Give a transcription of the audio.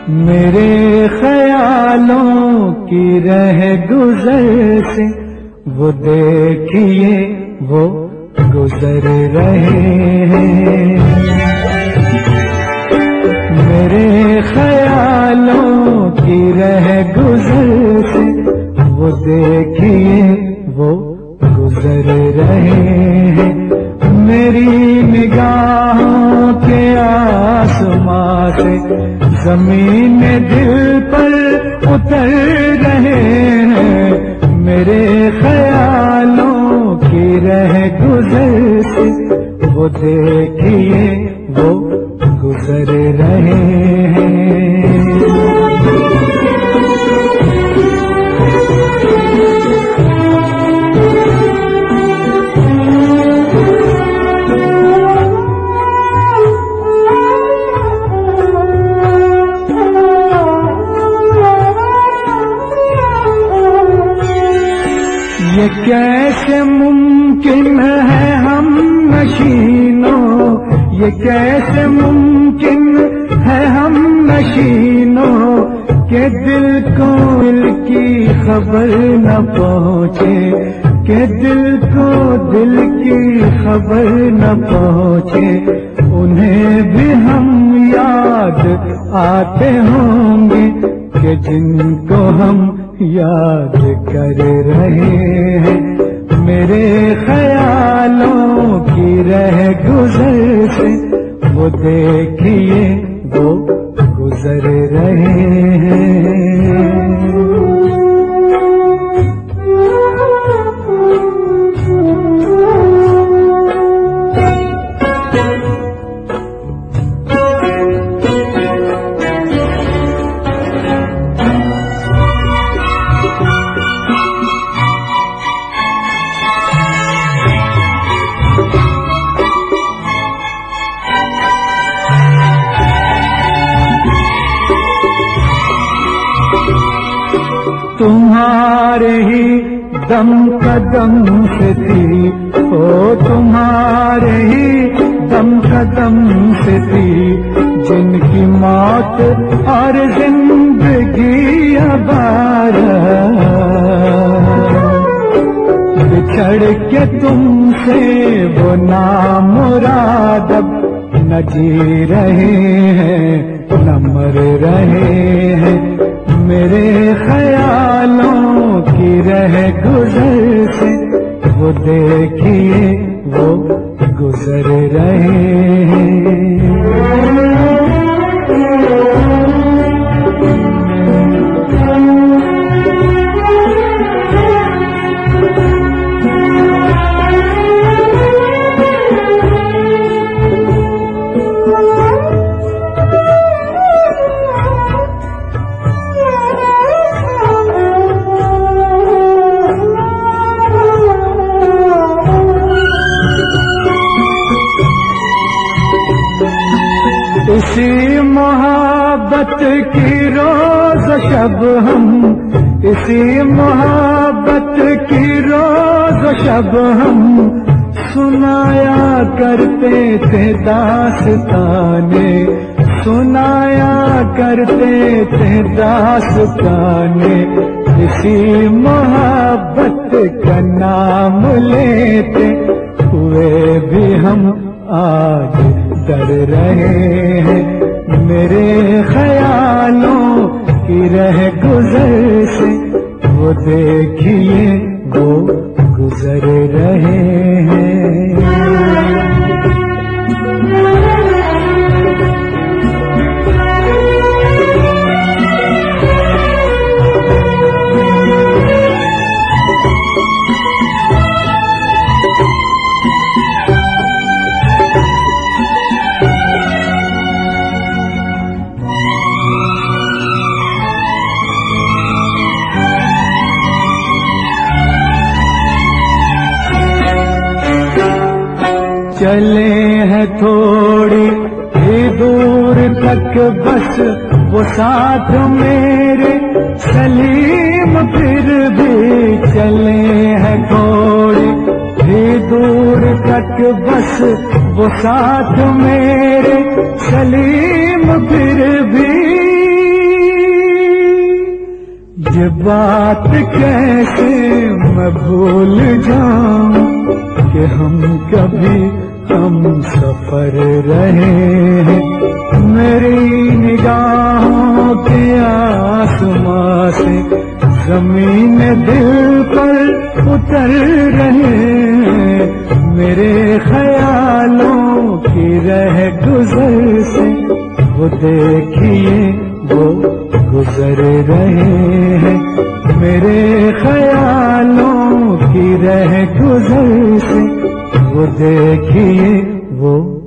मेरे ख्यालों की रह गुजर से वो देखिए वो गुजर रहे हैं। मेरे ख्यालों की रह गुजर से वो देखिए वो गुजर रहे हैं। मेरी निगाहों के आसमां से ज़मीन दिल पर उतर रहे हैं। मेरे ख्यालों की रह गुजर से वो देखिए वो गुजर रहे हैं। ये कैसे मुमकिन है हम नशीनों, ये कैसे मुमकिन है हम नशीनों के दिल को दिल की खबर न पहुँचे, के दिल को दिल की खबर न पहुँचे। उन्हें भी हम याद आते होंगे कि जिनको हम याद कर रहे हैं। मेरे ख्यालों की रह गुजर से वो देखिए वो गुजर रहे हैं। तुम्हारे ही दम कदम से थी, ओ तुम्हारे ही दम कदम से थी, जिनकी मौत और जिंदगी अबारा। बिछड़ के तुमसे वो नामुराद अब न जी रहे हैं न मर रहे हैं। मेरे ख्यालों की रह गुजर से वो देखिए वो गुजर रहे हैं। इसी मोहब्बत की रोज शब हम, इसी मोहब्बत की रोज शब हम सुनाया करते थे दास्ताने, सुनाया करते थे दास्ताने। इसी मोहब्बत का नाम लेते हुए भी हम आज डर रहे हैं। मेरे ख्यालों की रह गुजर से वो देखिए वो गुजर रहे हैं। चले हैं थोड़ी ही दूर तक बस वो साथ मेरे सलीम, फिर भी चले हैं थोड़ी ही दूर तक बस वो साथ मेरे सलीम, फिर भी ये बात कैसे मैं भूल जाऊं कि हम कभी हम सफर रहे हैं। मेरी निगाहों के आसमां से जमीन दिल पर उतर रहे हैं। मेरे ख्यालों की रह गुजर से वो देखिए वो गुजर रहे हैं। मेरे ख्यालों की रह गुजर से वो देखिए वो